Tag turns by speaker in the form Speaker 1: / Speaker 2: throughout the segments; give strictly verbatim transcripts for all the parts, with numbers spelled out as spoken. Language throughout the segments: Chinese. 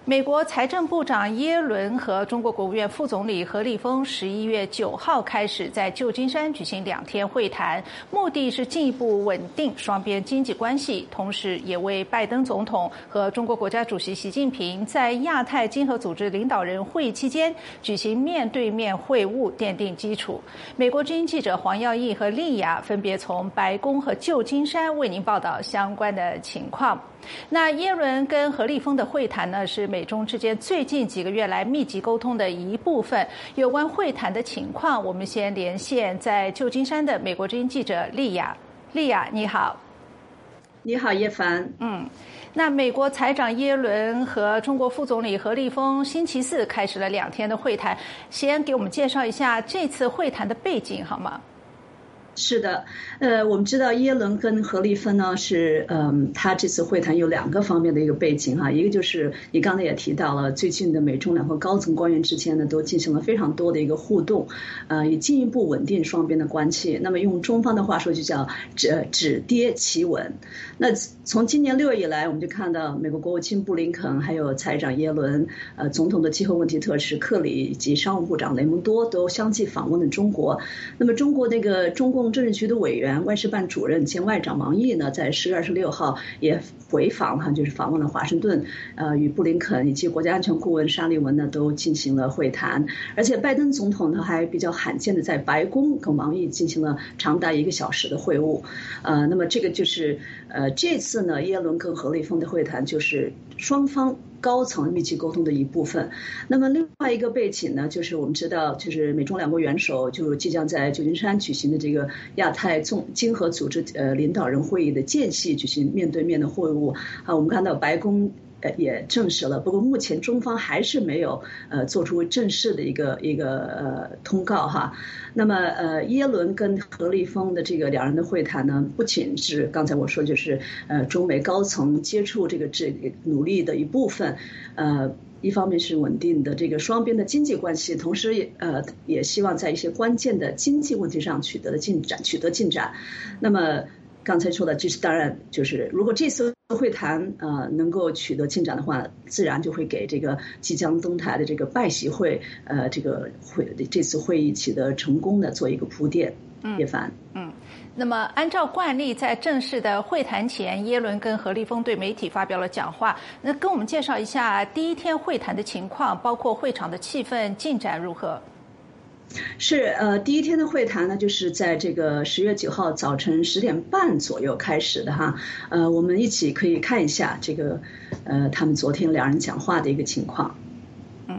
Speaker 1: 美国财政部长耶伦和中国国务院副总理何立峰十一月九号开始在旧金山举行两天会谈，目的是进一步稳定双边经济关系，同时也为拜登总统和中国国家主席习近平在亚太经合组织领导人会议期间举行面对面会晤奠定基础。美国之音记者黄耀义和丽雅分别从白宫和旧金山为您报道相关的情况。那耶伦跟何立峰的会谈呢，是美中之间最近几个月来密集沟通的一部分。有关会谈的情况，我们先连线在旧金山的美国之音记者丽雅。丽雅，你好。
Speaker 2: 你好，叶凡。
Speaker 1: 嗯，那美国财长耶伦和中国副总理何立峰星期四开始了两天的会谈，先给我们介绍一下这次会谈的背景好吗？
Speaker 2: 是的，呃，我们知道耶伦跟何立峰呢是，嗯，他这次会谈有两个方面的一个背景哈，一个就是你刚才也提到了，最近的美中两国高层官员之间呢都进行了非常多的一个互动，呃，以进一步稳定双边的关系。那么用中方的话说就叫止止跌企稳。那从今年六月以来，我们就看到美国国务卿布林肯，还有财长耶伦，呃，总统的气候问题特使克里以及商务部长雷蒙多都相继访问了中国。那么中国那个中共政治局的委员、外事办主任兼外长王毅呢，在十月二十六号也回访哈，就是访问了华盛顿，呃，与布林肯以及国家安全顾问沙利文呢都进行了会谈。而且拜登总统呢还比较罕见的在白宫跟王毅进行了长达一个小时的会晤。呃，那么这个就是呃这次呢，耶伦跟何立峰的会谈就是双方高层密集沟通的一部分。那么另外一个背景呢，就是我们知道，就是美中两国元首就即将在旧金山举行的这个亚太综经合组织呃领导人会议的间隙举行面对面的会晤啊。我们看到白宫呃也证实了，不过目前中方还是没有呃做出正式的一个一个呃通告哈。那么呃耶伦跟何立峰的这个两人的会谈呢，不仅是刚才我说就是呃中美高层接触这个这个努力的一部分，呃一方面是稳定的这个双边的经济关系，同时也呃也希望在一些关键的经济问题上取得了进展取得进展。那么刚才说的就是当然就是如果这次会谈呃能够取得进展的话，自然就会给这个即将登台的这个拜习会呃这个会这次会议取得成功的做一个铺垫。嗯，叶凡。
Speaker 1: 嗯，那么按照惯例，在正式的会谈前，耶伦跟何立峰对媒体发表了讲话。那跟我们介绍一下第一天会谈的情况，包括会场的气氛进展如何？
Speaker 2: 是呃，第一天的会谈呢，就是在这个十月九号早晨十点半左右开始的哈。呃，我们一起可以看一下这个呃他们昨天两人讲话的一个情况。
Speaker 1: 嗯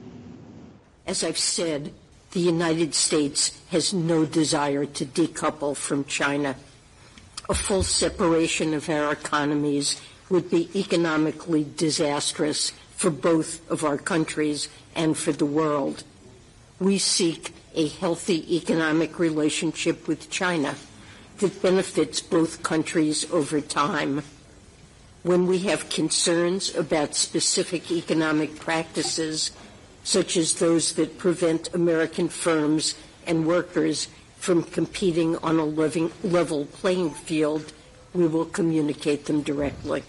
Speaker 3: As I've said, the United States has no desire to decouple from China. A full separation of our economies would be economically disastrous for both of our countries and for the world. We seek a healthy economic relationship with China that benefits both countries over time. When we have concerns about specific economic practices, such as those that prevent American firms and workers from competing on a level playing field, we will communicate them directly.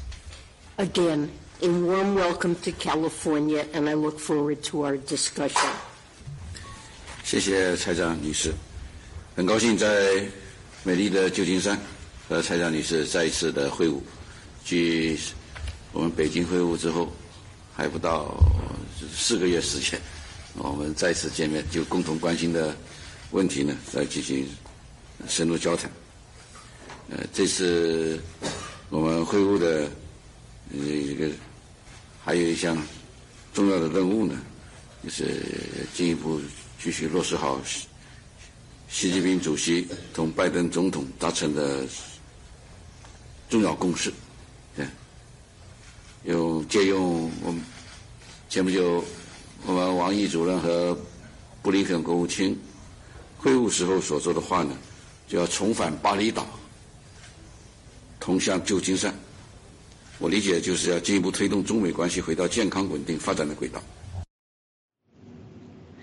Speaker 3: Again, a warm welcome to California, and I look forward to our discussion.
Speaker 4: 谢谢财长女士，很高兴在美丽的旧金山和财长女士再一次的会晤。距我们北京会晤之后还不到四个月时间，我们再次见面，就共同关心的问题呢，再进行深入交谈。呃，这次我们会晤的呃一个还有一项重要的任务呢，就是进一步继续落实好习近平主席同拜登总统达成的重要共识。对，用借用我们前不久我们王毅主任和布林肯国务卿会晤时候所说的话呢，就要重返巴厘岛，同向旧金山。我理解就是要进一步推动中美关系回到健康、稳定、发展的轨道。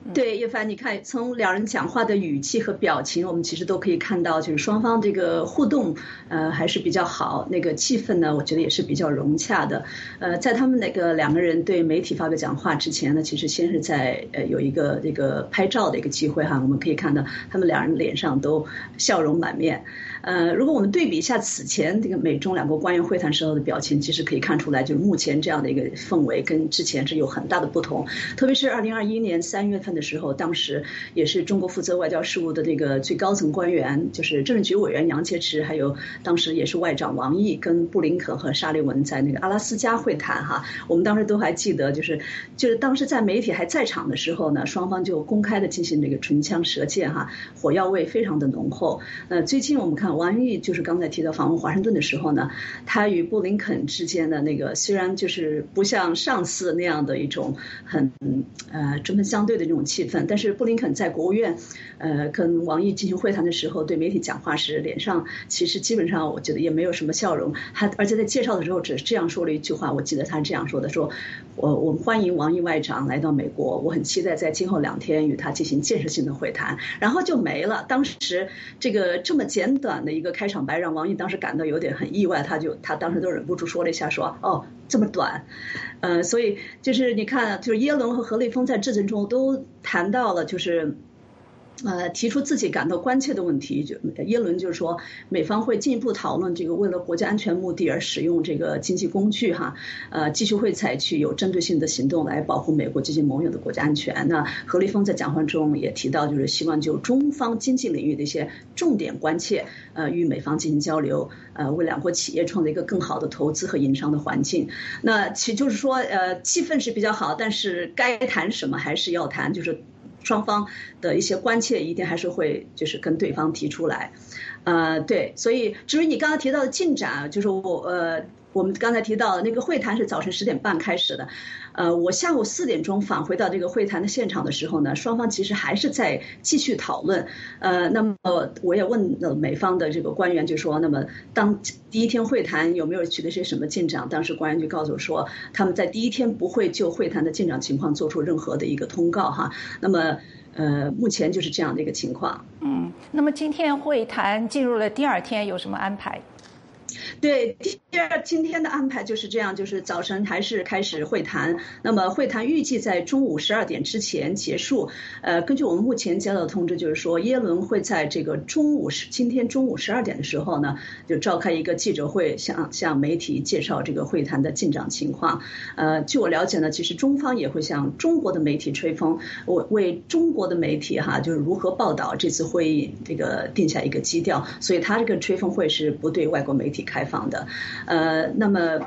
Speaker 2: 对，叶凡，你看从两人讲话的语气和表情，我们其实都可以看到，就是双方这个互动，呃，还是比较好。那个气氛呢，我觉得也是比较融洽的。呃，在他们那个两个人对媒体发表讲话之前呢，其实先是在呃有一个这个拍照的一个机会哈，我们可以看到他们两人脸上都笑容满面。呃，如果我们对比一下此前这个美中两国官员会谈时候的表情，其实可以看出来，就是目前这样的一个氛围跟之前是有很大的不同。特别是二零二一年三月份的时候，当时也是中国负责外交事务的这个最高层官员，就是政治局委员杨洁篪，还有当时也是外长王毅跟布林肯和沙利文在那个阿拉斯加会谈哈。我们当时都还记得，就是就是当时在媒体还在场的时候呢，双方就公开的进行这个唇枪舌剑哈，火药味非常的浓厚。呃，最近我们看王毅就是刚才提到访问华盛顿的时候呢，他与布林肯之间的那个虽然就是不像上次那样的一种很呃针锋相对的这种气氛，但是布林肯在国务院呃跟王毅进行会谈的时候，对媒体讲话时脸上其实基本上我觉得也没有什么笑容，他而且在介绍的时候只是这样说了一句话，我记得他这样说的，说我我们欢迎王毅外长来到美国，我很期待在今后两天与他进行建设性的会谈，然后就没了。当时这个这么简短的一个开场白让王毅当时感到有点很意外，他就他当时都忍不住说了一下说哦这么短，呃，所以就是你看，就是耶伦和何立峰在致辞中都谈到了，就是呃提出自己感到关切的问题。就耶伦就是说，美方会进一步讨论这个为了国家安全目的而使用这个经济工具哈，呃，继续会采取有针对性的行动来保护美国及其盟友的国家安全。那何立峰在讲话中也提到，就是希望就中方经济领域的一些重点关切，呃，与美方进行交流，呃，为两国企业创造一个更好的投资和营商的环境。那其就是说，呃，气氛是比较好，但是该谈什么还是要谈，就是双方的一些关切一定还是会就是跟对方提出来。呃，对，所以至于你刚才提到的进展，就是我呃。我们刚才提到的那个会谈是早晨十点半开始的，呃，我下午四点钟返回到这个会谈的现场的时候呢，双方其实还是在继续讨论。呃，那么我也问了美方的这个官员，就说，那么当第一天会谈有没有取得些什么进展？当时官员就告诉我说，他们在第一天不会就会谈的进展情况做出任何的一个通告哈。那么呃，目前就是这样的一个情况。
Speaker 1: 嗯，那么今天会谈进入了第二天，有什么安排？
Speaker 2: 对，第二今天的安排就是这样，就是早晨还是开始会谈，那么会谈预计在中午十二点之前结束。呃，根据我们目前接到的通知，就是说耶伦会在这个中午今天中午十二点的时候呢，就召开一个记者会，向向媒体介绍这个会谈的进展情况。呃，据我了解呢，其实中方也会向中国的媒体吹风，为为中国的媒体哈，就是如何报道这次会议这个定下一个基调，所以他这个吹风会是不对外国媒体开放的。呃，那么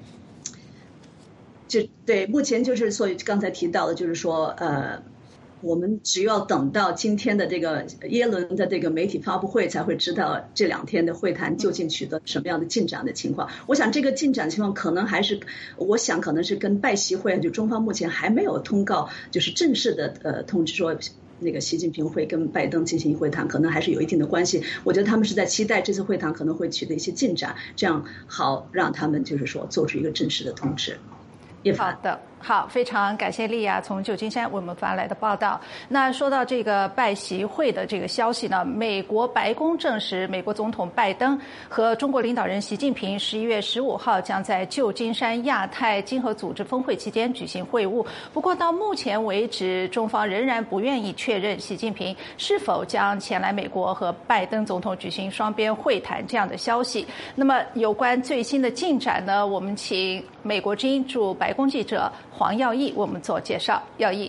Speaker 2: 就对，目前就是所以刚才提到的，就是说，呃，我们只要等到今天的这个耶伦的这个媒体发布会，才会知道这两天的会谈究竟取得什么样的进展的情况。我想这个进展情况可能还是，我想可能是跟拜习会，就中方目前还没有通告，就是正式的呃通知说。那个习近平会跟拜登进行会谈，可能还是有一定的关系。我觉得他们是在期待这次会谈可能会取得一些进展，这样好让他们就是说做出一个正式的通知。
Speaker 1: 好的，好，非常感谢丽亚从旧金山为我们发来的报道。那说到这个拜习会的这个消息呢，美国白宫证实，美国总统拜登和中国领导人习近平十一月十五号将在旧金山亚太经合组织峰会期间举行会晤。不过到目前为止，中方仍然不愿意确认习近平是否将前来美国和拜登总统举行双边会谈这样的消息。那么有关最新的进展呢，我们请美国之音驻白宫记者黄耀义为我们做介绍。耀义，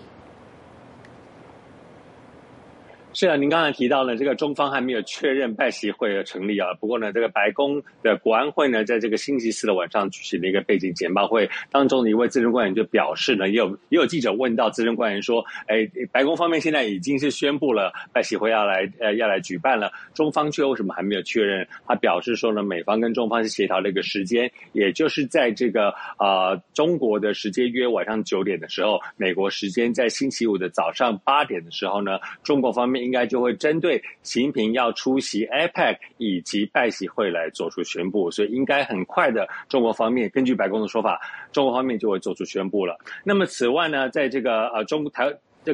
Speaker 5: 是啊，您刚才提到呢，这个中方还没有确认拜习会的成立啊。不过呢，这个白宫的国安会呢，在这个星期四的晚上举行了一个背景简报会，当中的一位资深官员就表示呢，也有也有记者问到资深官员说，哎，白宫方面现在已经是宣布了拜习会要来呃要来举办了，中方却为什么还没有确认？他表示说呢，美方跟中方是协调了一个时间，也就是在这个呃中国的时间约晚上九点的时候，美国时间在星期五的早上八点的时候呢，中国方面应该就会针对习近平要出席 A P E C 以及拜习会来做出宣布，所以应该很快的，中国方面根据白宫的说法，中国方面就会做出宣布了。那么此外呢，在这个呃中台这个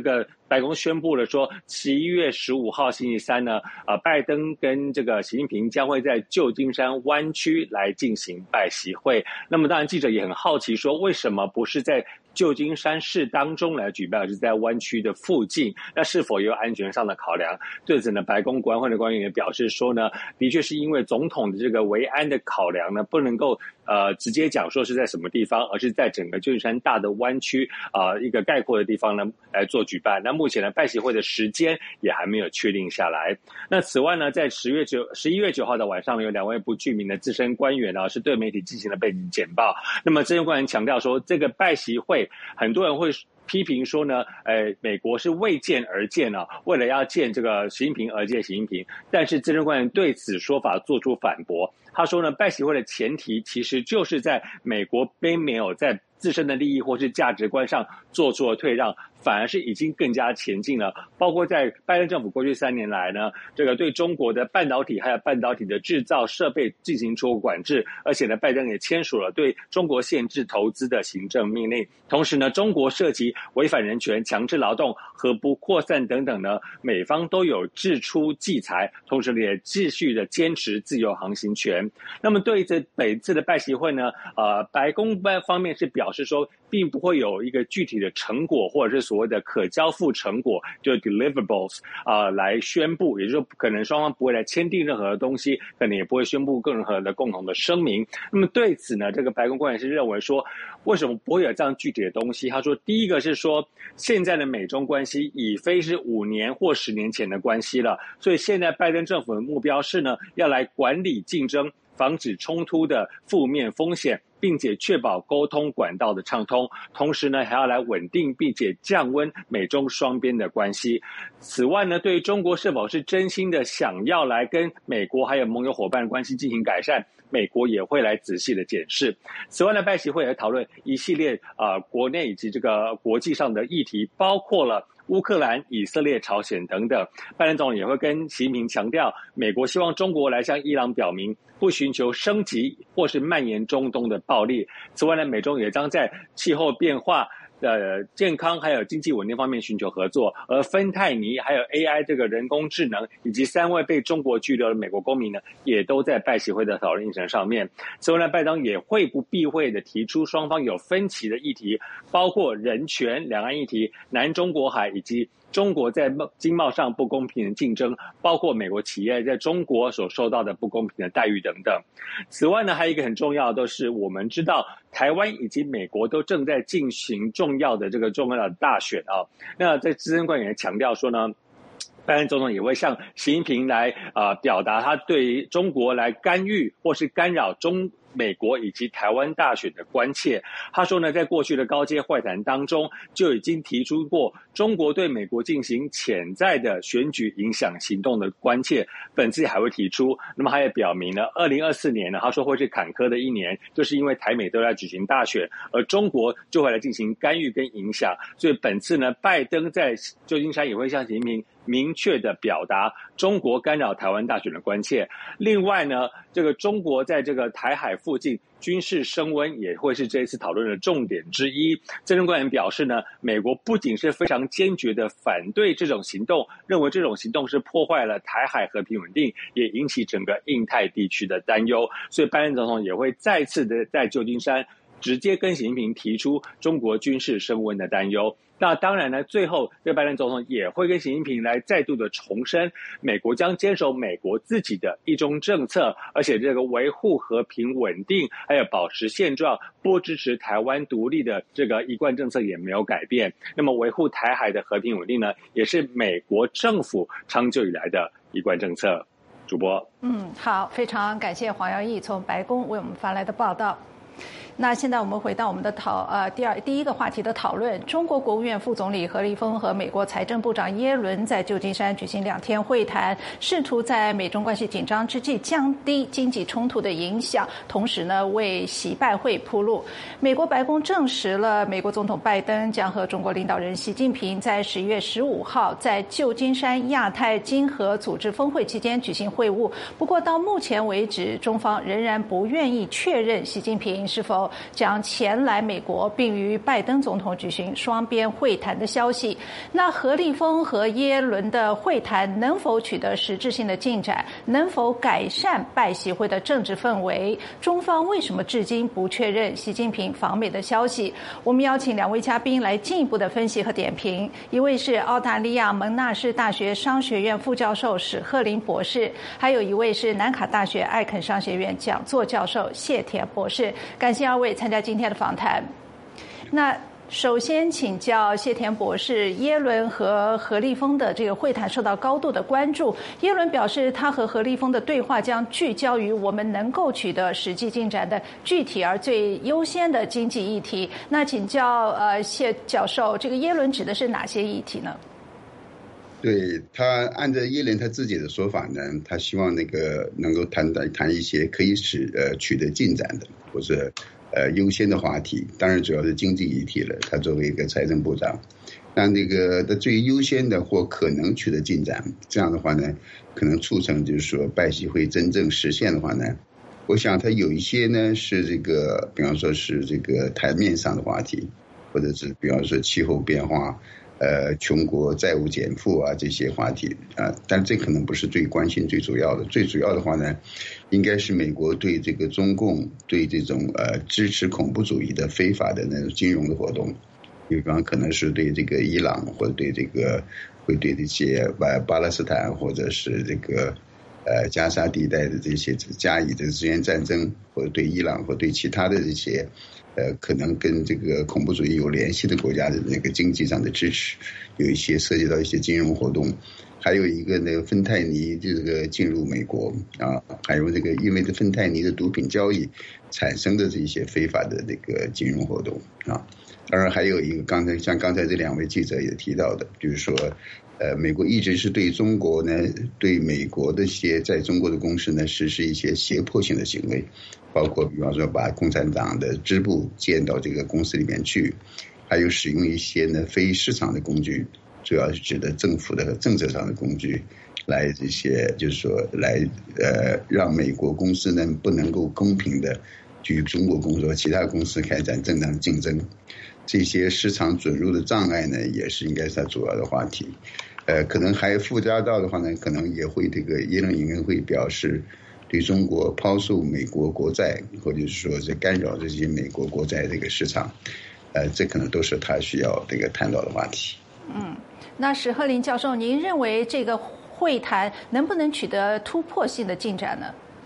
Speaker 5: 白宫宣布了说，十一月十五号星期三呢，呃，拜登跟这个习近平将会在旧金山湾区来进行拜习会。那么当然记者也很好奇说，为什么不是在旧金山市当中来举办，而是在湾区的附近，那是否也有安全上的考量？对此呢，白宫国安会的官员也表示说呢，的确是因为总统的这个维安的考量呢，不能够呃直接讲说是在什么地方，而是在整个旧金山大的湾区啊、呃、一个概括的地方呢来做举办。那目前呢，拜习会的时间也还没有确定下来。那此外呢，在十月九十一月九号的晚上，有两位不具名的资深官员呢，是对媒体进行了背景简报。那么资深官员强调说，这个拜习会很多人会批评说呢，呃，美国是为见而见啊，为了要见这个习近平而见习近平。但是资深官员对此说法做出反驳，他说呢，拜习会的前提其实就是在美国并没有在自身的利益或是价值观上做出了退让，反而是已经更加前进了。包括在拜登政府过去三年来呢，这个对中国的半导体还有半导体的制造设备进行出口管制，而且呢，拜登也签署了对中国限制投资的行政命令。同时呢，中国涉及违反人权、强制劳动、核不扩散等等呢，美方都有制出制裁，同时也继续的坚持自由航行权。那么对这本次的拜习会呢，呃，白宫方面是表示说，并不会有一个具体的成果，或者是所谓的可交付成果，就是 deliverables 啊、呃，来宣布，也就是说，可能双方不会来签订任何的东西，可能也不会宣布任何的共同的声明。那么对此呢，这个白宫官员是认为说，为什么不会有这样具体的东西？他说，第一个是说，现在的美中关系已非是五年或十年前的关系了，所以现在拜登政府的目标是呢，要来管理竞争，防止冲突的负面风险，并且确保沟通管道的畅通，同时呢，还要来稳定并且降温美中双边的关系。此外呢，对于中国是否是真心的想要来跟美国还有盟友伙伴的关系进行改善，美国也会来仔细的检视。此外呢，拜习会也讨论一系列啊、呃、国内以及这个国际上的议题，包括了乌克兰、以色列、朝鲜等等。拜登总统也会跟习近平强调，美国希望中国来向伊朗表明，不寻求升级或是蔓延中东的暴力。此外呢，美中也将在气候变化、呃健康还有经济稳定方面寻求合作。而芬太尼还有 A I 这个人工智能以及三位被中国拘留的美国公民呢，也都在拜习会的讨论议程上面。此外呢，拜登也会不避讳的提出双方有分歧的议题，包括人权、两岸议题、南中国海以及中国在经贸上不公平的竞争，包括美国企业在中国所受到的不公平的待遇等等。此外呢，还有一个很重要的是，我们知道台湾以及美国都正在进行重要的这个重要的大选啊。那在资深官员强调说呢，拜登总统也会向习近平来啊、呃、表达他对于中国来干预或是干扰中美国以及台湾大选的关切。他说呢，在过去的高阶会谈当中，就已经提出过中国对美国进行潜在的选举影响行动的关切，本次还会提出。那么他也表明了，二零二四年呢，他说会是坎坷的一年，就是因为台美都在举行大选，而中国就会来进行干预跟影响。所以本次呢，拜登在旧金山也会向习近平明确的表达中国干扰台湾大选的关切。另外呢，这个中国在这个台海附近军事升温也会是这一次讨论的重点之一。资深官员表示呢，美国不仅是非常坚决的反对这种行动，认为这种行动是破坏了台海和平稳定，也引起整个印太地区的担忧。所以拜登总统也会再次的在旧金山直接跟习近平提出中国军事升温的担忧。那当然呢，最后这拜登总统也会跟习近平来再度的重申，美国将坚守美国自己的一中政策，而且这个维护和平稳定还有保持现状，不支持台湾独立的这个一贯政策也没有改变。那么维护台海的和平稳定呢，也是美国政府长久以来的一贯政策。主播，
Speaker 1: 嗯，好，非常感谢黄耀义从白宫为我们发来的报道。那现在我们回到我们的讨呃第二第一个话题的讨论。中国国务院副总理何立峰和美国财政部长耶伦在旧金山举行两天会谈，试图在美中关系紧张之际降低经济冲突的影响，同时呢为习拜会铺路。美国白宫证实了，美国总统拜登将和中国领导人习近平在十一月十五号在旧金山亚太经合组织峰会期间举行会晤。不过到目前为止，中方仍然不愿意确认习近平是否授将前来美国，并与拜登总统举行双边会谈的消息。那何立峰和耶伦的会谈能否取得实质性的进展，能否改善拜习会的政治氛围？中方为什么至今不确认习近平访美的消息？我们邀请两位嘉宾来进一步的分析和点评。一位是澳大利亚蒙纳士大学商学院副教授史鹤林博士，还有一位是南卡大学艾肯商学院讲座教授谢田博士。感谢二位参加今天的访谈。那首先请教谢田博士，耶伦和何立峰的这个会谈受到高度的关注。耶伦表示，他和何立峰的对话将聚焦于我们能够取得实际进展的具体而最优先的经济议题。那请教呃谢教授，这个耶伦指的是哪些议题呢？
Speaker 6: 对，他按照耶伦他自己的说法呢，他希望那个能够谈谈一些可以使呃取得进展的或者呃优先的话题，当然主要是经济议题了。他作为一个财政部长，那那个的最优先的或可能取得进展，这样的话呢，可能促成就是说拜习会真正实现的话呢，我想他有一些呢是这个，比方说是这个台面上的话题，或者是比方说气候变化。呃，穷国债务减负啊，这些话题啊，但这可能不是最关心、最主要的。最主要的话呢，应该是美国对这个中共对这种呃支持恐怖主义的非法的那种金融的活动，比方可能是对这个伊朗，或者对这个会对这些巴巴勒斯坦或者是这个呃加沙地带的这些加以这个支援战争，或者对伊朗或对其他的这些。呃，可能跟这个恐怖主义有联系的国家的那个经济上的支持，有一些涉及到一些金融活动，还有一个那个芬太尼这个进入美国啊，还有这个因为这芬太尼的毒品交易产生的这些非法的那个金融活动啊，当然还有一个刚才像刚才这两位记者也提到的，就是说。呃，美国一直是对中国呢，对美国的一些在中国的公司呢，实施一些胁迫性的行为，包括比方说把共产党的支部建到这个公司里面去，还有使用一些呢非市场的工具，主要是指的政府的政策上的工具，来这些就是说来呃让美国公司呢不能够公平的与中国公司和其他公司开展正当竞争。这些市场准入的障碍呢，也是应该是它主要的话题。呃，可能还附加到的话呢，可能也会这个耶伦应该会表示对中国抛售美国国债，或者是说是干扰这些美国国债这个市场，呃，这可能都是他需要这个谈到的话题。
Speaker 1: 嗯，那史鹤林教授，您认为这个会谈能不能取得突破性的进展呢？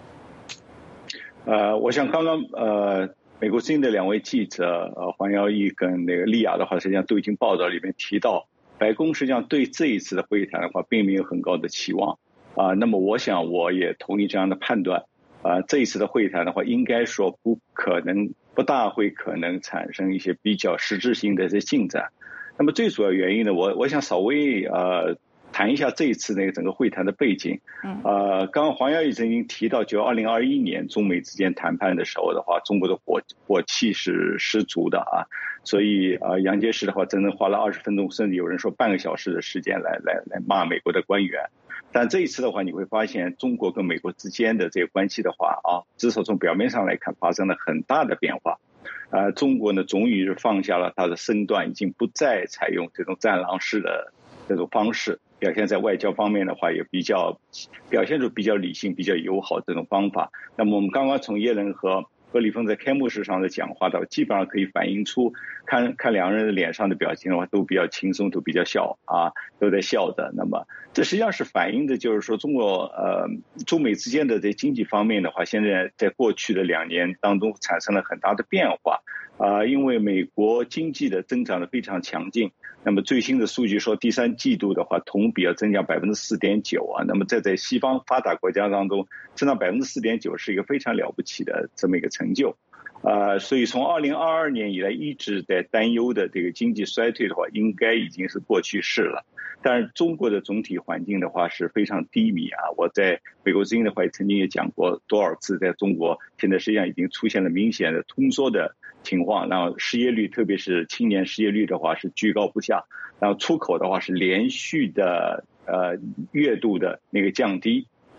Speaker 7: 呃，我想刚刚呃。美国之音的两位记者，呃，黄耀义跟那个利亚的话，实际上都已经报道里面提到，白宫实际上对这一次的会谈的话，并没有很高的期望啊、呃。那么，我想我也同意这样的判断啊、呃。这一次的会谈的话，应该说不可能，不大会可能产生一些比较实质性的这进展。那么最主要原因呢，我我想稍微呃。谈一下这一次那个整个会谈的背景。呃，刚刚黄耀义曾经提到，就二零二一年中美之间谈判的时候的话，中国的火火气是十足的啊，所以啊、呃，杨洁篪的话，整整花了二十分钟，甚至有人说半个小时的时间来来来骂美国的官员。但这一次的话，你会发现中国跟美国之间的这个关系的话啊，至少从表面上来看，发生了很大的变化。呃，中国呢，终于是放下了他的身段，已经不再采用这种战狼式的这种方式。表现在外交方面的话，也比较表现出比较理性、比较友好这种方法。那么我们刚刚从耶伦和何立峰在开幕式上的讲话的，基本上可以反映出，看看两人的脸上的表情的话，都比较轻松，都比较笑啊，都在笑的。那么这实际上是反映的，就是说中国呃中美之间的在经济方面的话，现在在过去的两年当中产生了很大的变化。啊、呃，因为美国经济的增长的非常强劲，那么最新的数据说，第三季度的话，同比要增长百分之四点九啊。那么这在西方发达国家当中，增长百分之四点九是一个非常了不起的这么一个成就。呃，所以从二零二二年以来一直在担忧的这个经济衰退的话，应该已经是过去式了。但是中国的总体环境的话是非常低迷啊。我在美国之音的话曾经也讲过多少次，在中国现在实际上已经出现了明显的通缩的情况，然后失业率，特别是青年失业率的话是居高不下，然后出口的话是连续的呃月度的那个降低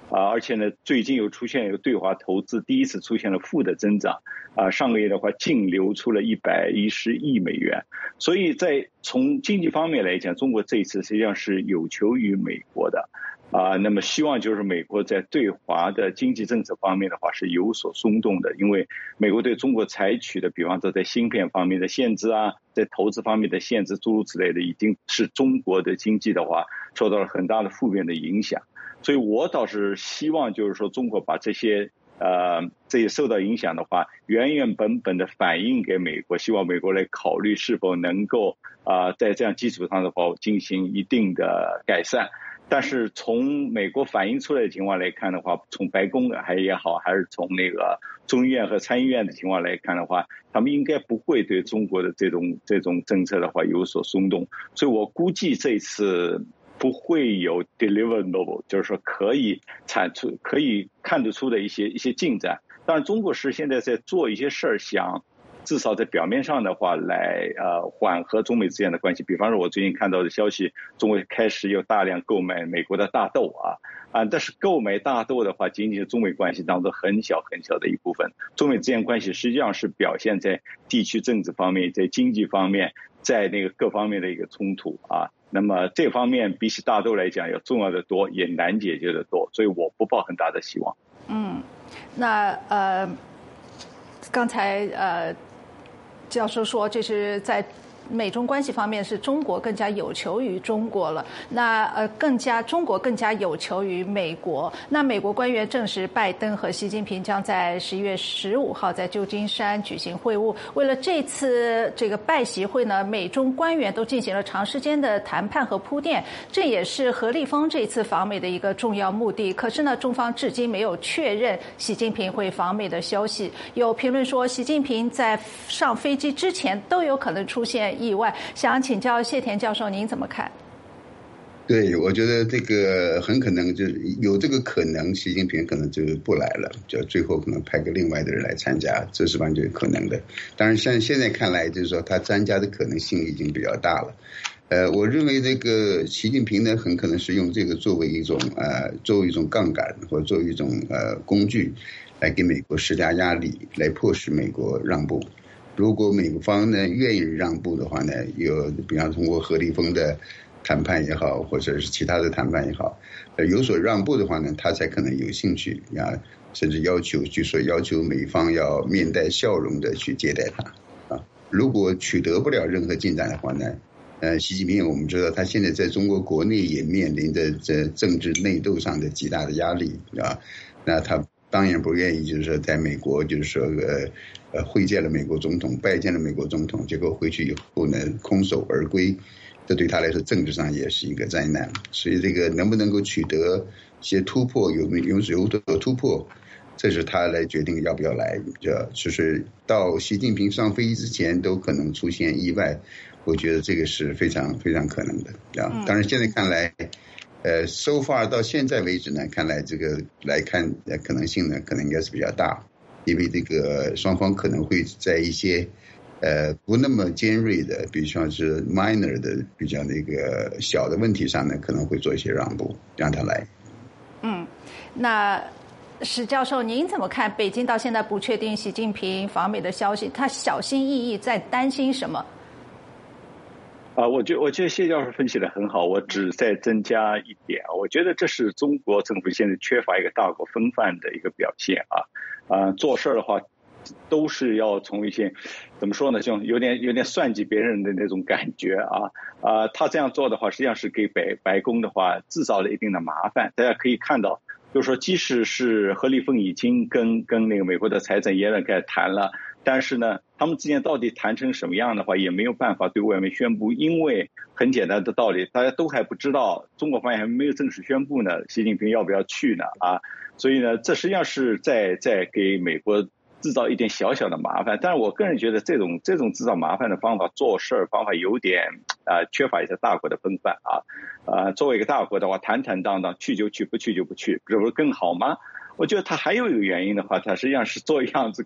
Speaker 7: 啊，而且呢，最近又出现一个对华投资第一次出现了负的增长，啊，上个月的话净流出了一百一十亿美元，所以在从经济方面来讲，中国这一次实际上是有求于美国的，啊，那么希望就是美国在对华的经济政策方面的话是有所松动的，因为美国对中国采取的，比方说在芯片方面的限制啊，在投资方面的限制，诸如此类的，已经是中国的经济的话受到了很大的负面的影响。所以我倒是希望就是说中国把这些呃这些受到影响的话原原本本的反映给美国，希望美国来考虑是否能够啊、呃、在这样基础上的话进行一定的改善。但是从美国反映出来的情况来看的话，从白宫还也好，还是从那个众议院和参议院的情况来看的话，他们应该不会对中国的这种这种政策的话有所松动。所以我估计这次不会有 deliverable， 就是说可以产出、可以看得出的一些一些进展。当然，中国是现在在做一些事儿，想至少在表面上的话来呃缓和中美之间的关系。比方说，我最近看到的消息，中国开始有大量购买美国的大豆啊啊，但是购买大豆的话，仅仅是中美关系当中很小很小的一部分。中美之间关系实际上是表现在地区政治方面、在经济方面、在那个各方面的一个冲突啊。那么这方面比起大豆来讲要重要的多，也难解决的多，所以我不抱很大的希望。
Speaker 1: 嗯，那呃，刚才呃教授说这是在美中关系方面是中国更加有求于中国了，那呃更加中国更加有求于美国。那美国官员证实，拜登和习近平将在十一月十五号在旧金山举行会晤。为了这次这个拜习会呢，美中官员都进行了长时间的谈判和铺垫，这也是何立峰这次访美的一个重要目的。可是呢，中方至今没有确认习近平会访美的消息。有评论说，习近平在上飞机之前都有可能出现意外。想请教谢田教授，您怎么看？
Speaker 6: 对，我觉得这个很可能就是有这个可能，习近平可能就不来了，就最后可能派个另外的人来参加，这是完全可能的。当然，像现在看来，就是说他参加的可能性已经比较大了。呃，我认为这个习近平呢，很可能是用这个作为一种呃，作为一种杠杆，或者作为一种呃工具，来给美国施加压力，来迫使美国让步。如果美方呢愿意让步的话呢，有比方通过何立峰的谈判也好，或者是其他的谈判也好，呃有所让步的话呢，他才可能有兴趣啊，甚至要求，据说要求美方要面带笑容的去接待他啊。如果取得不了任何进展的话呢，呃，习近平我们知道他现在在中国国内也面临着这政治内斗上的极大的压力啊，那他当然不愿意，就是说在美国，就是说呃呃会见了美国总统，拜见了美国总统，结果回去以后呢空手而归，这对他来说政治上也是一个灾难。所以这个能不能够取得一些突破，有没有有所突破，这是他来决定要不要来。就是到习近平上飞机之前都可能出现意外，我觉得这个是非常非常可能的啊。当然现在看来。呃 ，so far 到现在为止呢，看来这个来看呃可能性呢，可能应该是比较大，因为这个双方可能会在一些呃不那么尖锐的，比如说是 minor 的比较那个小的问题上呢，可能会做一些让步，让他来。嗯，
Speaker 1: 那史教授，您怎么看？北京到现在不确定习近平访美的消息，他小心翼翼在担心什么？
Speaker 7: 啊，我觉我觉得谢教授分析的很好，我只再增加一点，我觉得这是中国政府现在缺乏一个大国风范的一个表现啊，啊，做事的话都是要从一些怎么说呢，就有点有点算计别人的那种感觉啊，啊，他这样做的话，实际上是给白白宫的话制造了一定的麻烦。大家可以看到，就是说，即使是何立峰已经跟跟那个美国的财长耶伦开始谈了。但是呢，他们之间到底谈成什么样的话，也没有办法对外面宣布，因为很简单的道理，大家都还不知道，中国方面还没有正式宣布呢，习近平要不要去呢？啊，所以呢，这实际上是在在给美国制造一点小小的麻烦。但是我个人觉得，这种这种制造麻烦的方法，做事方法有点啊、呃、缺乏一些大国的风范啊。啊、呃，作为一个大国的话，坦坦荡荡，去就去，不去就不去，这不是更好吗？我觉得他还有一个原因的话，他实际上是做样子给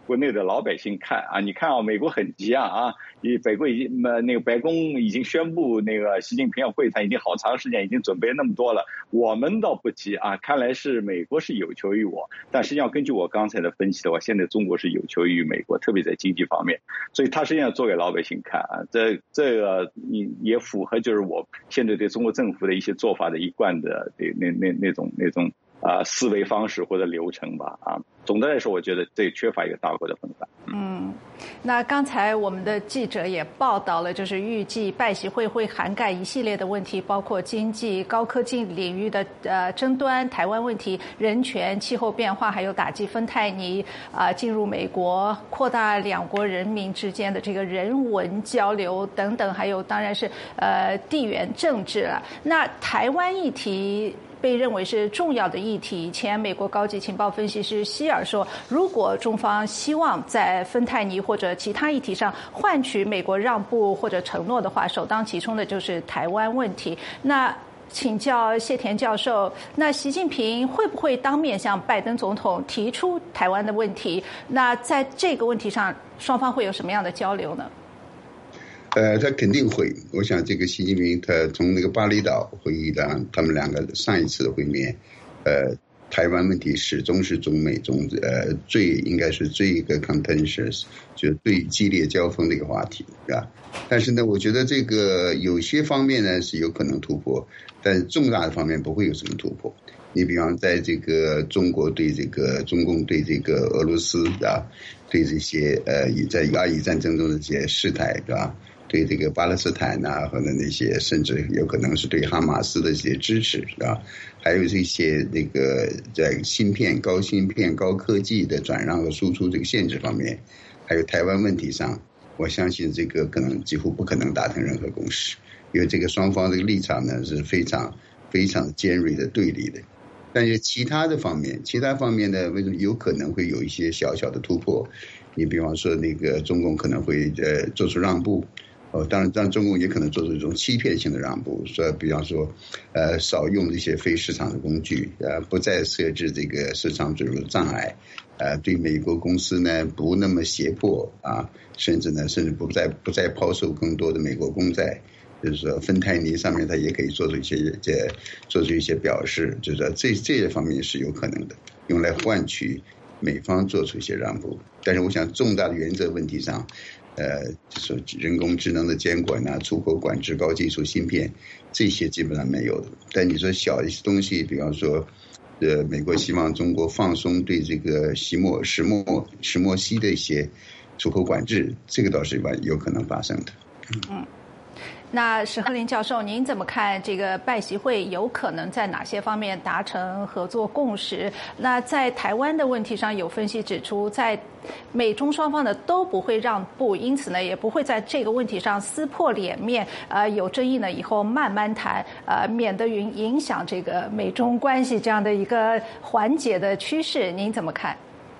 Speaker 7: 国内的老百姓看啊，你看啊，美国很急啊啊，你北国已经呃那个白宫已经宣布那个习近平要会谈已经好长时间，已经准备那么多了，我们倒不急啊，看来是美国是有求于我，但实际上根据我刚才的分析的话，现在中国是有求于美国，特别在经济方面，所以他实际上做给老百姓看啊，这这个你也符合就是我现在对中国政府的一些做法的一贯的那那那种那种。啊、呃，思维方式或者流程吧，啊，总的来说，我觉得这缺乏一个大国的风范。
Speaker 1: 嗯，那刚才我们的记者也报道了，就是预计拜习会会涵盖一系列的问题，包括经济、高科技领域的呃争端、台湾问题、人权、气候变化，还有打击芬太尼啊、呃，进入美国，扩大两国人民之间的这个人文交流等等，还有当然是呃地缘政治了。那台湾议题被认为是重要的议题。前美国高级情报分析师希尔说，如果中方希望在芬太尼或者其他议题上换取美国让步或者承诺的话，首当其冲的就是台湾问题。那请教谢田教授，那习近平会不会当面向拜登总统提出台湾的问题？那在这个问题上，双方会有什么样的交流呢？
Speaker 6: 呃，他肯定会。我想，这个习近平他从那个巴厘岛会议的他们两个上一次的会面，呃，台湾问题始终是中美中呃最应该是最一个 contentious， 就是最激烈交锋的一个话题，是吧？但是呢，我觉得这个有些方面呢是有可能突破，但是重大的方面不会有什么突破。你比方在这个中国对这个中共对这个俄罗斯啊，对这些呃在亚裔战争中的这些事态，是吧？对这个巴勒斯坦啊，或者那些甚至有可能是对哈马斯的一些支持啊，还有这些那个在芯片、高芯片、高科技的转让和输出这个限制方面，还有台湾问题上，我相信这个可能几乎不可能达成任何共识，因为这个双方这个立场呢是非常非常尖锐的对立的。但是其他的方面，其他方面呢，为什么有可能会有一些小小的突破？你比方说，那个中共可能会呃做出让步。哦，当然，当然，中共也可能做出一种欺骗性的让步，说，比方说，呃，少用这些非市场的工具，呃，不再设置这个市场准入障碍，呃，对美国公司呢不那么胁迫啊，甚至呢，甚至不再不再抛售更多的美国公债，就是说，芬太尼上面它也可以做出一些这做出一些表示，就是说这这些方面是有可能的，用来换取美方做出一些让步。但是，我想重大的原则问题上。呃，就是人工智能的监管啊，出口管制、高技术芯片，这些基本上没有的。但你说小一些东西，比方说，呃，美国希望中国放松对这个石墨、石墨、石墨烯的一些出口管制，这个倒是有可能发生的。
Speaker 1: 嗯。那史鹤林教授，您怎么看这个拜习会有可能在哪些方面达成合作共识？那在台湾的问题上，有分析指出，在美中双方呢都不会让步，因此呢也不会在这个问题上撕破脸面。呃，有争议呢以后慢慢谈，呃，免得影影响这个美中关系这样的一个缓解的趋势。您怎么看？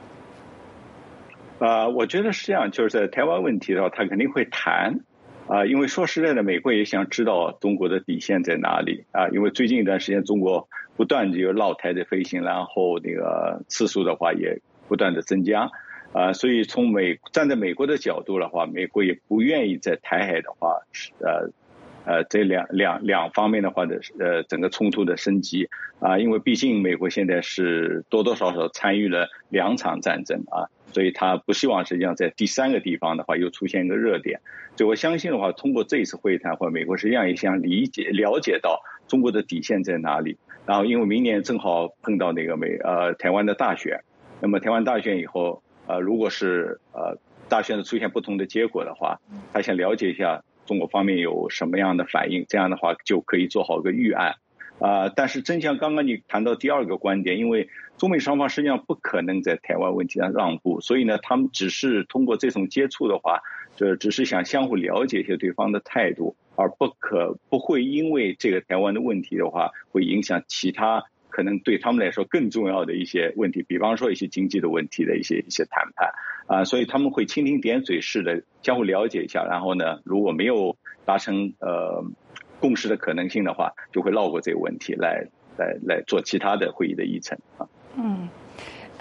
Speaker 7: 呃，我觉得是这样，就是在台湾问题的话，他肯定会谈。啊、呃，因为说实在的，美国也想知道中国的底线在哪里啊、呃。因为最近一段时间，中国不断的有绕台的飞行，然后那个次数的话也不断的增加啊、呃。所以从美站在美国的角度的话，美国也不愿意在台海的话，呃呃这两两两方面的话的呃整个冲突的升级啊、呃，因为毕竟美国现在是多多少少参与了两场战争啊。所以他不希望实际上在第三个地方的话又出现一个热点，所以我相信的话，通过这一次会谈或美国实际上也想理解了解到中国的底线在哪里。然后因为明年正好碰到那个美呃台湾的大选，那么台湾大选以后，呃如果是呃大选的出现不同的结果的话，他想了解一下中国方面有什么样的反应，这样的话就可以做好一个预案。啊、呃，但是真像刚刚你谈到第二个观点，因为中美双方实际上不可能在台湾问题上让步，所以呢，他们只是通过这种接触的话，就只是想相互了解一些对方的态度，而不可不会因为这个台湾的问题的话，会影响其他可能对他们来说更重要的一些问题，比方说一些经济的问题的一些一些谈判啊、呃，所以他们会蜻蜓点水式的相互了解一下，然后呢，如果没有达成呃。共识的可能性的话，就会绕过这个问题来来来做其他的会议的议程啊。
Speaker 1: 嗯。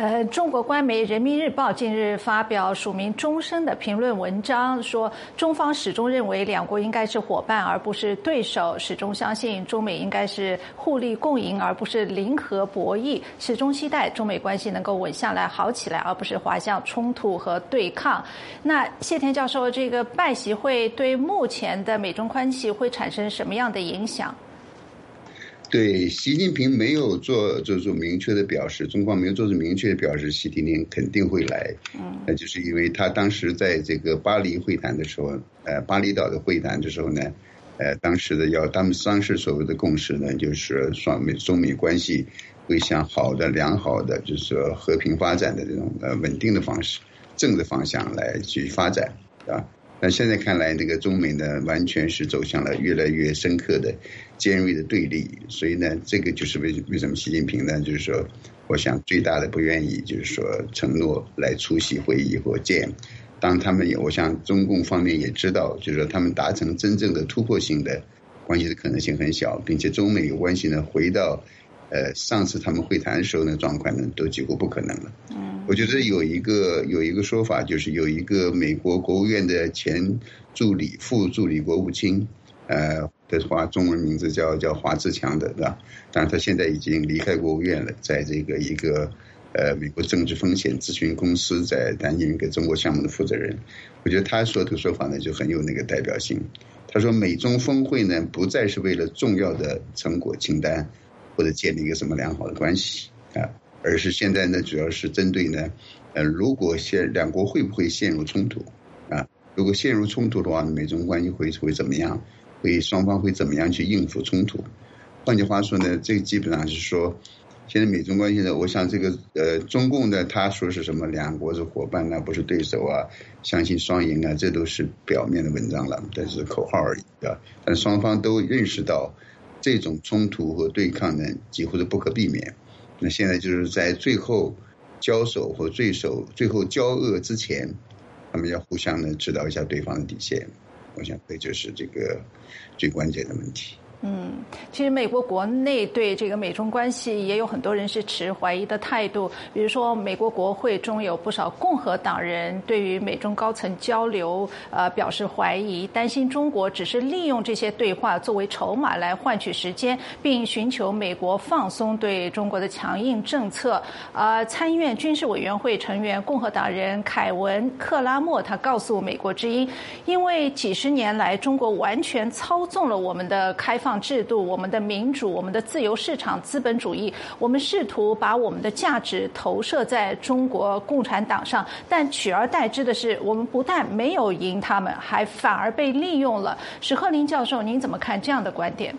Speaker 1: 呃，中国官媒《人民日报》近日发表署名终身的评论文章，说中方始终认为两国应该是伙伴而不是对手，始终相信中美应该是互利共赢而不是零和博弈，始终期待中美关系能够稳下来、好起来，而不是滑向冲突和对抗。那谢田教授，这个拜习会对目前的美中关系会产生什么样的影响？
Speaker 6: 对，习近平没有做做出明确的表示，中方没有做出明确的表示，习近平肯定会来。嗯，那就是因为他当时在这个巴黎会谈的时候，呃，巴厘岛的会谈的时候呢，呃，当时的要他们当时所谓的共识呢，就是双美中美关系会向好的、良好的，就是说和平发展的这种呃稳定的方式、正的方向来去发展，啊。但现在看来，这个中美呢，完全是走向了越来越深刻的、尖锐的对立。所以呢，这个就是为为什么习近平呢，就是说，我想最大的不愿意，就是说承诺来出席会议或见。当他们有，我想中共方面也知道，就是说他们达成真正的突破性的关系的可能性很小，并且中美有关系呢，回到呃上次他们会谈的时候呢，状况呢都几乎不可能了。我觉得有一个有一个说法，就是有一个美国国务院的前助理、副助理国务卿，呃的话，中文名字叫叫华志强的，对吧？当然他现在已经离开国务院了，在这个一个呃美国政治风险咨询公司在担任一个中国项目的负责人。我觉得他说的说法呢就很有那个代表性。他说美中峰会呢不再是为了重要的成果清单或者建立一个什么良好的关系啊。而是现在呢，主要是针对呢，呃，如果现两国会不会陷入冲突啊？如果陷入冲突的话，美中关系会会怎么样？会双方会怎么样去应付冲突？换句话说呢，这个基本上是说，现在美中关系呢，我想这个呃，中共呢，他说是什么两国是伙伴啊，不是对手啊，相信双赢啊，这都是表面的文章了，但是口号而已啊。但双方都认识到，这种冲突和对抗呢，几乎是不可避免。那现在就是在最后交手或最手最后交恶之前，他们要互相呢知道一下对方的底线。我想这就是这个最关键的问题。
Speaker 1: 嗯，其实美国国内对这个美中关系也有很多人是持怀疑的态度，比如说美国国会中有不少共和党人对于美中高层交流呃表示怀疑，担心中国只是利用这些对话作为筹码来换取时间，并寻求美国放松对中国的强硬政策。呃，参议院军事委员会成员共和党人凯文·克拉默他告诉美国之音，因为几十年来中国完全操纵了我们的开放制度、我们的民主、我们的自由市场资本主义，我们试图把我们的价值投射在中国共产党上，但取而代之的是，我们不但没有赢他们，还反而被利用了。史鹤林教授，您怎么看这样的观点？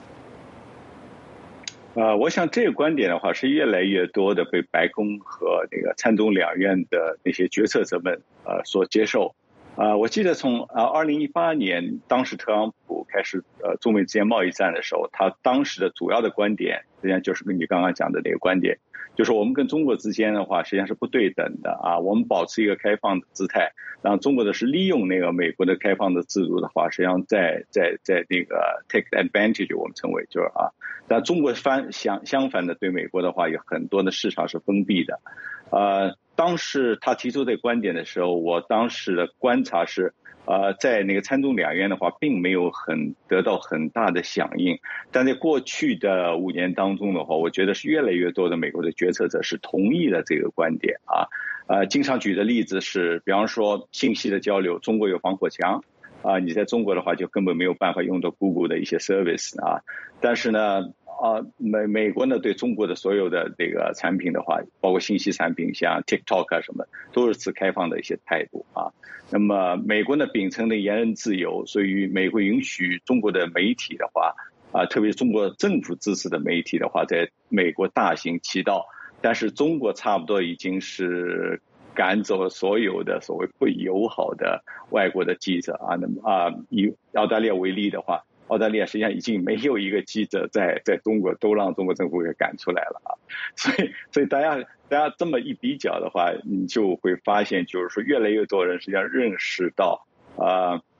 Speaker 7: 呃，我想这个观点的话，是越来越多的被白宫和那个参众两院的那些决策者们呃所接受。啊、呃，我记得从啊二零一八年，当时特朗普开始呃中美之间贸易战的时候，他当时的主要的观点，实际上就是跟你刚刚讲的那个观点，就是我们跟中国之间的话，实际上是不对等的啊，我们保持一个开放的姿态，然后中国的是利用那个美国的开放的制度的话，实际上在在在那个 take advantage， 我们称为就是啊，但中国反相相反的对美国的话，有很多的市场是封闭的，呃。当时他提出这个观点的时候，我当时的观察是，呃，在那个参众两院的话，并没有很得到很大的响应。但在过去的五年当中的话，我觉得是越来越多的美国的决策者是同意了这个观点啊。呃，经常举的例子是，比方说信息的交流，中国有防火墙啊，你在中国的话就根本没有办法用到 Google 的一些 service 啊。但是呢，啊，美美国呢对中国的所有的这个产品的话，包括信息产品，像 TikTok 啊什么，都是持开放的一些态度啊。那么美国呢秉承的言论自由，所以美国允许中国的媒体的话，啊，特别是中国政府支持的媒体的话，在美国大行其道。但是中国差不多已经是赶走了所有的所谓不友好的外国的记者啊。那么啊，以澳大利亚为例的话，澳大利亚实际上已经没有一个记者在在中国都让中国政府给赶出来了啊，所以所以大家大家这么一比较的话，你就会发现，就是说越来越多人实际上认识到啊、呃，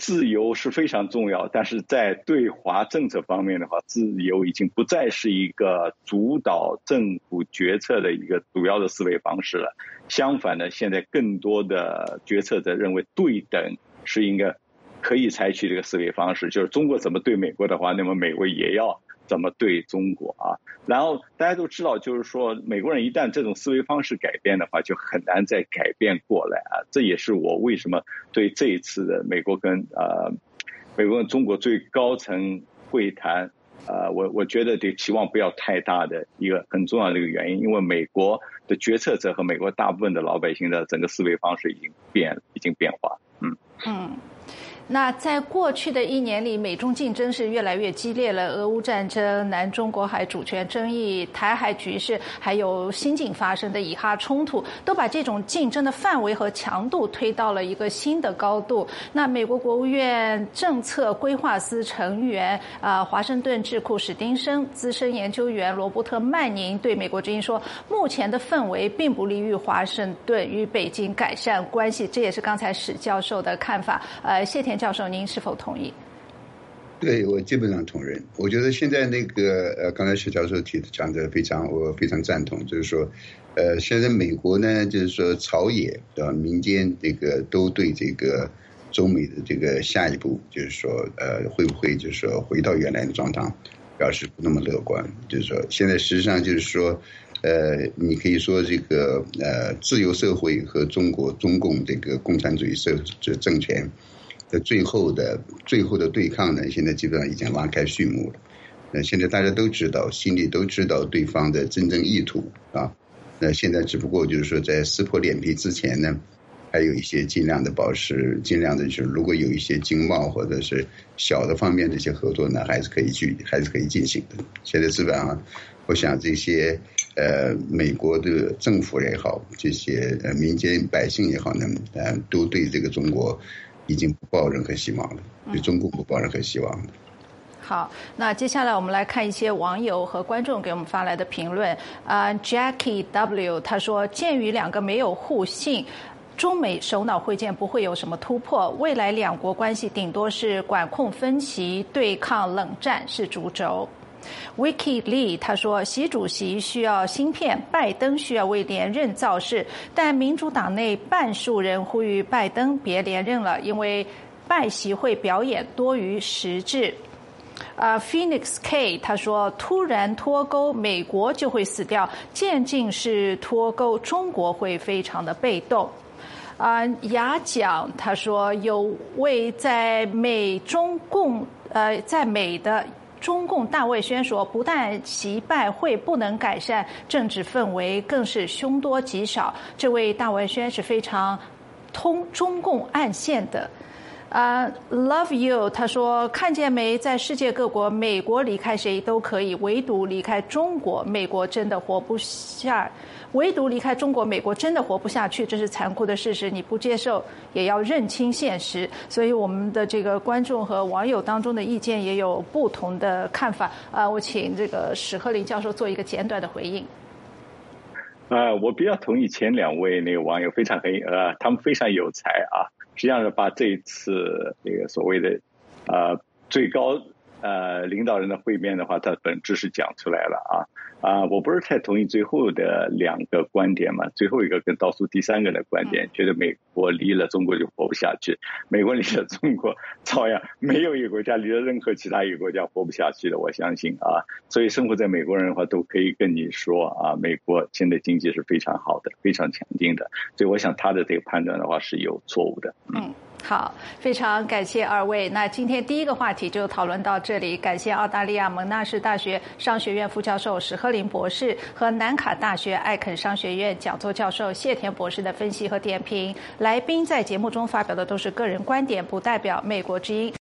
Speaker 7: 自由是非常重要，但是在对华政策方面的话，自由已经不再是一个主导政府决策的一个主要的思维方式了。相反呢，现在更多的决策者认为对等是应该可以采取这个思维方式，就是中国怎么对美国的话，那么美国也要怎么对中国啊。然后大家都知道，就是说美国人一旦这种思维方式改变的话，就很难再改变过来啊。这也是我为什么对这一次的美国跟呃美国跟中国最高层会谈呃我我觉得这期望不要太大的一个很重要的一个原因，因为美国的决策者和美国大部分的老百姓的整个思维方式已经变已经变化。嗯
Speaker 1: 嗯。那在过去的一年里，美中竞争是越来越激烈了，俄乌战争、南中国海主权争议、台海局势，还有新近发生的以哈冲突，都把这种竞争的范围和强度推到了一个新的高度。那美国国务院政策规划司成员啊，华盛顿智库史丁生资深研究员罗伯特曼宁对美国之音说，目前的氛围并不利于华盛顿与北京改善关系，这也是刚才史教授的看法。呃，谢田教授，您是否同意？
Speaker 6: 对，我基本上同意。我觉得现在那个呃，刚才史教授提的讲的非常，我非常赞同。就是说，呃，现在美国呢，就是说朝野的民间这个都对这个中美的这个下一步，就是说呃，会不会就是说回到原来的状态，表示不那么乐观。就是说，现在实际上就是说，呃，你可以说这个呃，自由社会和中国中共这个共产主义社这政权的最后的最后的对抗呢，现在基本上已经拉开序幕了。那现在大家都知道，心里都知道对方的真正意图啊。那现在只不过就是说，在撕破脸皮之前呢，还有一些尽量的保持，尽量的就是如果有一些经贸或者是小的方面的一些合作呢，还是可以去，还是可以进行的。现在基本上，我想这些呃美国的政府也好，这些呃民间百姓也好呢，呃都对这个中国已经不抱任何希望了，对中共不抱任何希望了。
Speaker 1: 好，那接下来我们来看一些网友和观众给我们发来的评论。啊、uh, ，Jackie W 他说，鉴于两个没有互信，中美首脑会见不会有什么突破，未来两国关系顶多是管控分歧、对抗冷战是主轴。Vicky Lee 他说，习主席需要芯片，拜登需要为连任造势，但民主党内半数人呼吁拜登别连任了，因为拜习会表演多于实质。呃、uh, Phoenix K 他说，突然脱钩，美国就会死掉；渐进式脱钩，中国会非常的被动。啊、uh, ，雅蒋他说，有位在美中共呃在美的中共大卫宣说，不但习拜会不能改善政治氛围，更是凶多吉少。这位大卫宣是非常通中共暗线的。啊、uh, ，Love You 他说，看见没，在世界各国，美国离开谁都可以，唯独离开中国，美国真的活不下。唯独离开中国，美国真的活不下去，这是残酷的事实。你不接受，也要认清现实。所以，我们的这个观众和网友当中的意见也有不同的看法。啊、呃，我请这个史鹤林教授做一个简短的回应。
Speaker 7: 呃，我比较同意前两位那个网友，非常很呃，他们非常有才啊。实际上是把这一次这个所谓的呃最高呃领导人的会面的话，它本质是讲出来了啊啊！我不是太同意最后的两个观点嘛，最后一个跟倒数第三个的观点，觉得美国离了中国就活不下去，美国离了中国照样没有一个国家离了任何其他一个国家活不下去的，我相信啊。所以生活在美国人的话都可以跟你说啊，美国现在经济是非常好的，非常强劲的，所以我想他的这个判断的话是有错误的。嗯。嗯
Speaker 1: 好，非常感谢二位。那今天第一个话题就讨论到这里，感谢澳大利亚蒙纳士大学商学院副教授史鹤林博士和南卡大学艾肯商学院讲座教授谢田博士的分析和点评。来宾在节目中发表的都是个人观点，不代表美国之音。